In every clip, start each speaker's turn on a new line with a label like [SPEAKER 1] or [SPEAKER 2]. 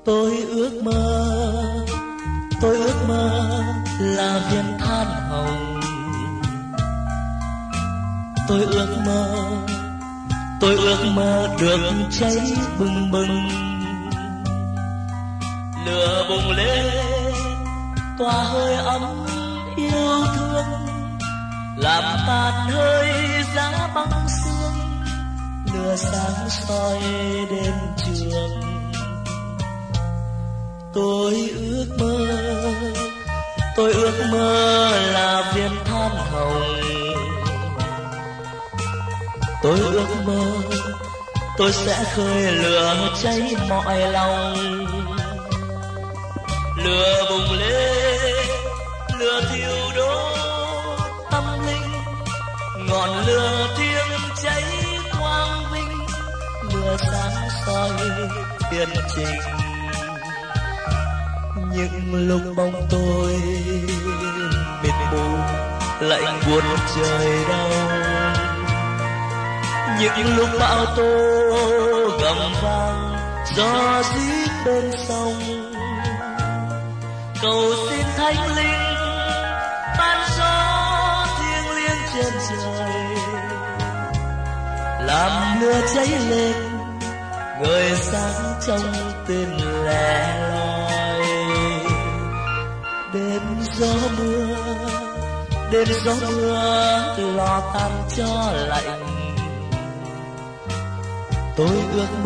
[SPEAKER 1] Tôi ước mơ là viên than hồng. Tôi ước mơ được cháy bừng bừng. Lửa bùng lên tỏa hơi ấm yêu thương, làm tàn hơi giá băng sương. Lửa sáng soi đêm trường. Tôi ước mơ là viên than hồng. Tôi ước mơ tôi sẽ khơi lửa cháy mọi lòng. Lửa bùng lên, lửa thiêu đốt tâm linh. Ngọn lửa thiêng cháy quang vinh. Lửa sáng soi thiên trình. Những lúc bóng tôi mịt mù lạnh buốt trời đông. Những lúc bão tố gầm vang gió rít bên sông. Cầu xin thánh linh ban gió thiêng liêng trên trời, làm lửa cháy lên ngời sáng trong tim lẻ loi. Đêm gió mưa lò than cho lạnh. Tôi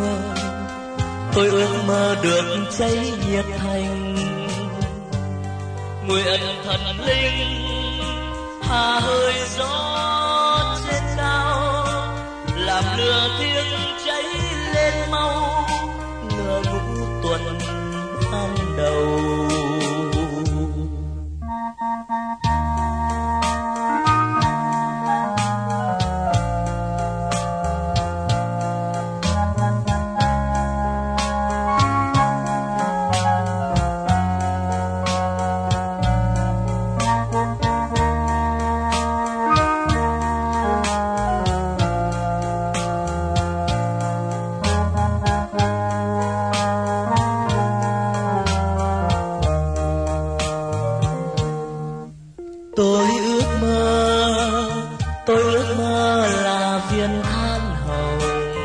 [SPEAKER 1] ước mơ được cháy nhiệt thành. Nguyện thần linh hà hơi gió trên cao, làm lửa thiêng cháy lên mau. Lửa ngũ tuần ban đầu. Tôi ước mơ là viên than hồng.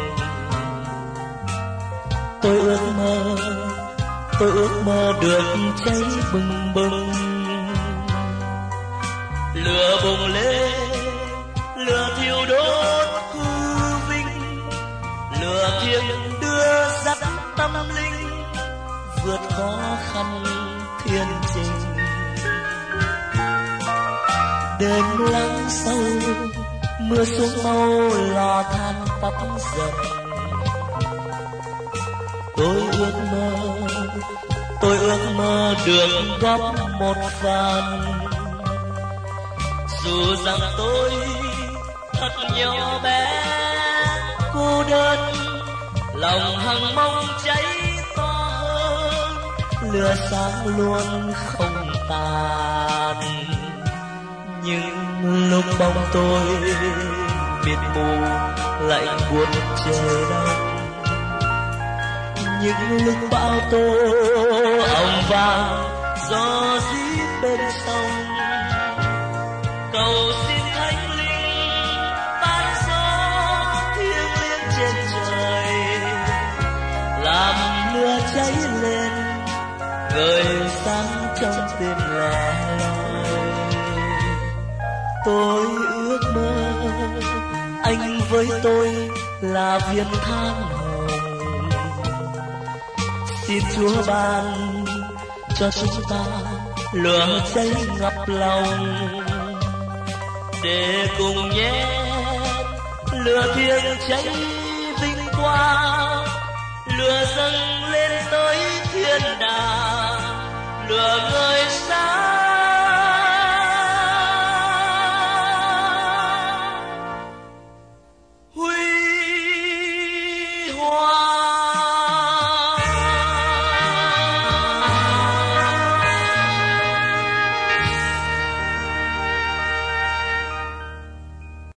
[SPEAKER 1] Tôi ước mơ được cháy bừng bừng. Lửa bùng lên, lửa thiêu đốt hư vinh. Lửa thiêng đưa dắt tâm linh, vượt khó khăn thiên trình. Đêm lắng sâu, mưa xuống mau lò than tắt dần. Tôi ước mơ được góp một phần. Dù rằng tôi thật nhỏ bé cô đơn, lòng hằng mong cháy to hơn. Lửa sáng luôn không tàn. Nhưng lúc bóng tôi mịt mù lạnh buốt trời đông. Những lúc bão tố ong vang gió rít bên sông. Cầu xin thánh linh ban gió thiêng liêng trên trời, làm lửa cháy lên ngời sáng trong tim lẻ loi. Tôi ước mơ anh với tôi là viên than hồng. Xin Chúa ban cho chúng ta lửa cháy ngập lòng, để cùng nhé lửa thiêng cháy vinh quang. Lửa dâng lên tới thiên đàng, lửa ngời sáng huy hoàng.